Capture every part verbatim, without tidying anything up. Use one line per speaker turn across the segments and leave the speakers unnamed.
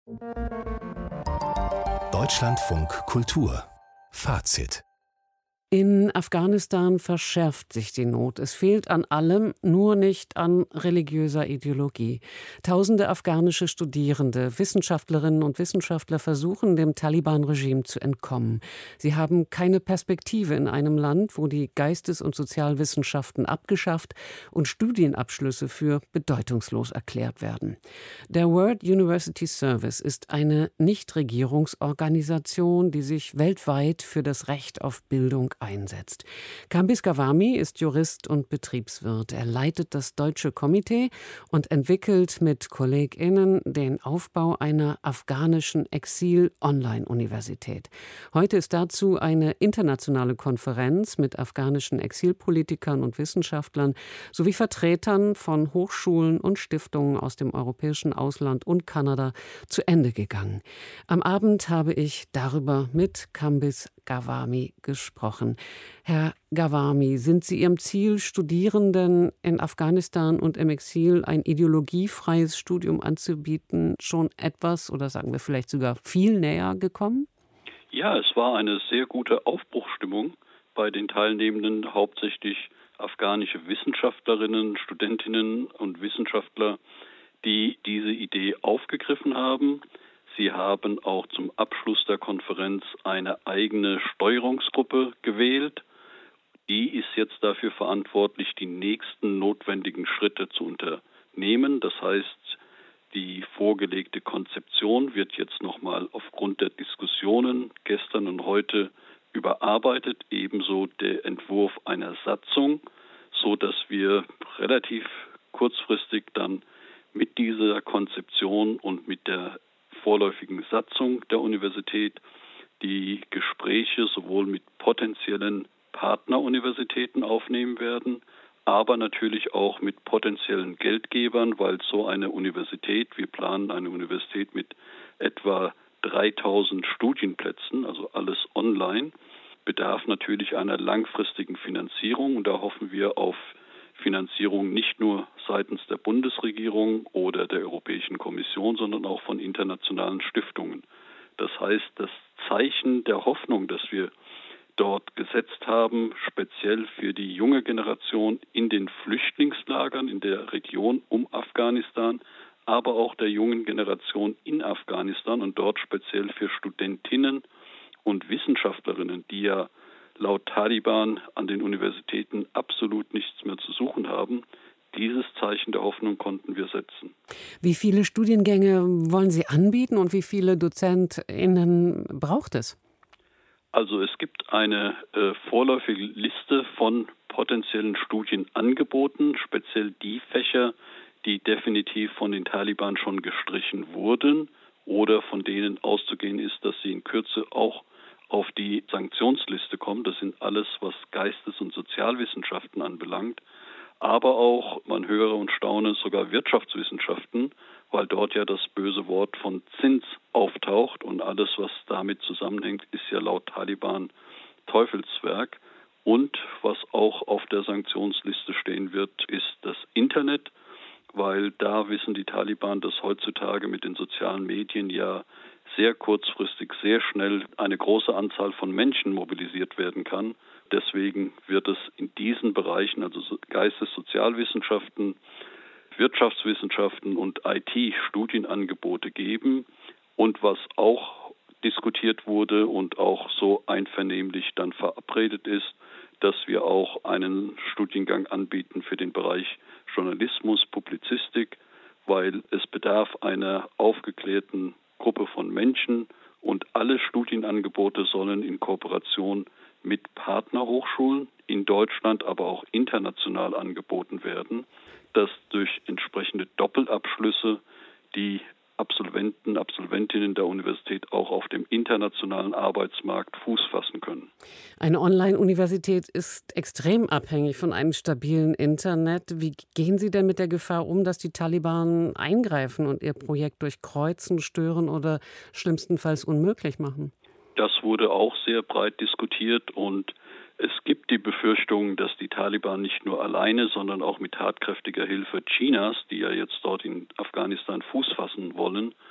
Deutschlandfunk Kultur Fazit.
In Afghanistan verschärft sich die Not. Es fehlt an allem, nur nicht an religiöser Ideologie. Tausende afghanische Studierende, Wissenschaftlerinnen und Wissenschaftler versuchen, dem Taliban-Regime zu entkommen. Sie haben keine Perspektive in einem Land, wo die Geistes- und Sozialwissenschaften abgeschafft und Studienabschlüsse für bedeutungslos erklärt werden. Der World University Service ist eine Nichtregierungsorganisation, die sich weltweit für das Recht auf Bildung einsetzt. Kambis Gawami ist Jurist und Betriebswirt. Er leitet das Deutsche Komitee und entwickelt mit KollegInnen den Aufbau einer afghanischen Exil-Online-Universität. Heute ist dazu eine internationale Konferenz mit afghanischen Exilpolitikern und Wissenschaftlern sowie Vertretern von Hochschulen und Stiftungen aus dem europäischen Ausland und Kanada zu Ende gegangen. Am Abend habe ich darüber mit Kambis Gawami gesprochen. Herr Gawami, sind Sie Ihrem Ziel, Studierenden in Afghanistan und im Exil ein ideologiefreies Studium anzubieten, schon etwas oder sagen wir vielleicht sogar viel näher gekommen?
Ja, es war eine sehr gute Aufbruchsstimmung bei den Teilnehmenden, hauptsächlich afghanische Wissenschaftlerinnen, Studentinnen und Wissenschaftler, die diese Idee aufgegriffen haben. Sie haben auch zum Abschluss der Konferenz eine eigene Steuerungsgruppe gewählt. Die ist jetzt dafür verantwortlich, die nächsten notwendigen Schritte zu unternehmen. Das heißt, die vorgelegte Konzeption wird jetzt nochmal aufgrund der Diskussionen gestern und heute überarbeitet, ebenso der Entwurf einer Satzung, so dass wir relativ kurzfristig dann mit dieser Konzeption und mit der vorläufigen Satzung der Universität die Gespräche sowohl mit potenziellen Partneruniversitäten aufnehmen werden, aber natürlich auch mit potenziellen Geldgebern, weil so eine Universität, wir planen eine Universität mit etwa dreitausend Studienplätzen, also alles online, bedarf natürlich einer langfristigen Finanzierung, und da hoffen wir auf Finanzierung nicht nur seitens der Bundesregierung oder der Europäischen Kommission, sondern auch von internationalen Stiftungen. Das heißt, das Zeichen der Hoffnung, das wir dort gesetzt haben, speziell für die junge Generation in den Flüchtlingslagern in der Region um Afghanistan, aber auch der jungen Generation in Afghanistan und dort speziell für Studentinnen und Wissenschaftlerinnen, die ja laut Taliban an den Universitäten absolut nichts mehr zu suchen haben. Dieses Zeichen der Hoffnung konnten wir setzen.
Wie viele Studiengänge wollen Sie anbieten und wie viele DozentInnen braucht es?
Also es gibt eine äh, vorläufige Liste von potenziellen Studienangeboten, speziell die Fächer, die definitiv von den Taliban schon gestrichen wurden oder von denen auszugehen ist, dass sie in Kürze auch auf die Sanktionsliste kommen. Das sind alles, was Geistes- und Sozialwissenschaften anbelangt, aber auch, man höre und staune, sogar Wirtschaftswissenschaften, weil dort ja das böse Wort von Zins auftaucht und alles, was damit zusammenhängt, ist ja laut Taliban Teufelswerk. Und was auch auf der Sanktionsliste stehen wird, ist das Internet, weil da wissen die Taliban, dass heutzutage mit den sozialen Medien ja sehr kurzfristig, sehr schnell eine große Anzahl von Menschen mobilisiert werden kann. Deswegen wird es in diesen Bereichen, also Geistes-, Sozialwissenschaften, Wirtschaftswissenschaften und I T Studienangebote geben. Und was auch diskutiert wurde und auch so einvernehmlich dann verabredet ist, dass wir auch einen Studiengang anbieten für den Bereich Journalismus, Publizistik, weil es bedarf einer aufgeklärten Gruppe von Menschen und alle Studienangebote sollen in Kooperation mit Partnerhochschulen in Deutschland, aber auch international angeboten werden, dass durch entsprechende Doppelabschlüsse die Absolventen, Absolventinnen der Universität auch auf dem internationalen Arbeitsmarkt Fuß fassen können.
Eine Online-Universität ist extrem abhängig von einem stabilen Internet. Wie gehen Sie denn mit der Gefahr um, dass die Taliban eingreifen und Ihr Projekt durchkreuzen, stören oder schlimmstenfalls unmöglich machen?
Das wurde auch sehr breit diskutiert und es gibt die Befürchtung, dass die Taliban nicht nur alleine, sondern auch mit tatkräftiger Hilfe Chinas, die ja jetzt dort in Afghanistan Fuß fassen wollen,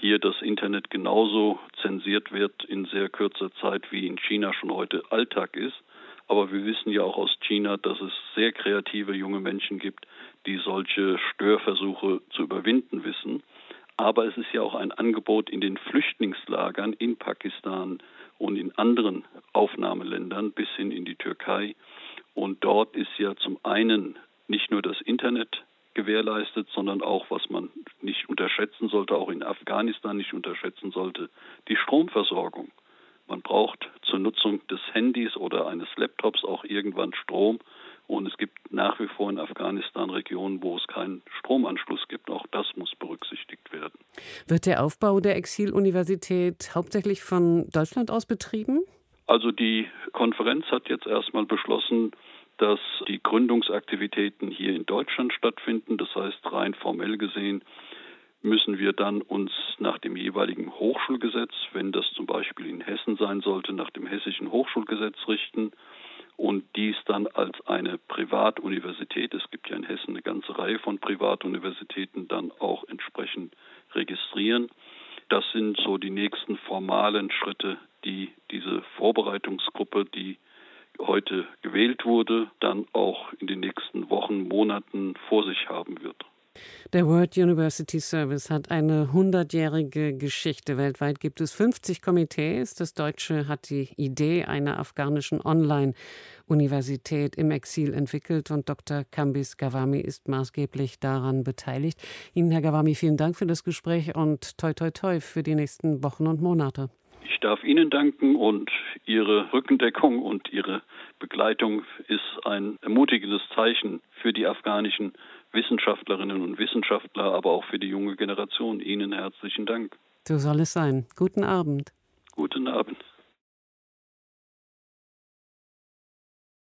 hier das Internet genauso zensiert wird in sehr kurzer Zeit, wie in China schon heute Alltag ist. Aber wir wissen ja auch aus China, dass es sehr kreative junge Menschen gibt, die solche Störversuche zu überwinden wissen. Aber es ist ja auch ein Angebot in den Flüchtlingslagern in Pakistan und in anderen Aufnahmeländern bis hin in die Türkei. Und dort ist ja zum einen nicht nur das Internet gewährleistet, sondern auch, was man nicht unterschätzen sollte, auch in Afghanistan nicht unterschätzen sollte, die Stromversorgung. Man braucht zur Nutzung des Handys oder eines Laptops auch irgendwann Strom. Und es gibt nach wie vor in Afghanistan Regionen, wo es keinen Stromanschluss gibt. Auch das muss berücksichtigt werden.
Wird der Aufbau der Exiluniversität hauptsächlich von Deutschland aus betrieben?
Also die Konferenz hat jetzt erstmal beschlossen, dass die Gründungsaktivitäten hier in Deutschland stattfinden. Das heißt, rein formell gesehen müssen wir dann uns nach dem jeweiligen Hochschulgesetz, wenn das zum Beispiel in Hessen sein sollte, nach dem hessischen Hochschulgesetz richten und dies dann als eine Privatuniversität, es gibt ja in Hessen eine ganze Reihe von Privatuniversitäten, dann auch entsprechend registrieren. Das sind so die nächsten formalen Schritte, die diese Vorbereitungsgruppe, die heute gewählt wurde, dann auch in den nächsten Wochen, Monaten vor sich haben wird.
Der World University Service hat eine hundertjährige Geschichte. Weltweit gibt es fünfzig Komitees. Das Deutsche hat die Idee einer afghanischen Online-Universität im Exil entwickelt und Doktor Kambiz Ghawami ist maßgeblich daran beteiligt. Ihnen, Herr Ghawami, vielen Dank für das Gespräch und toi toi toi für die nächsten Wochen und Monate.
Ich darf Ihnen danken und Ihre Rückendeckung und Ihre Begleitung ist ein ermutigendes Zeichen für die afghanischen Wissenschaftlerinnen und Wissenschaftler, aber auch für die junge Generation. Ihnen herzlichen Dank.
So soll es sein. Guten Abend.
Guten Abend.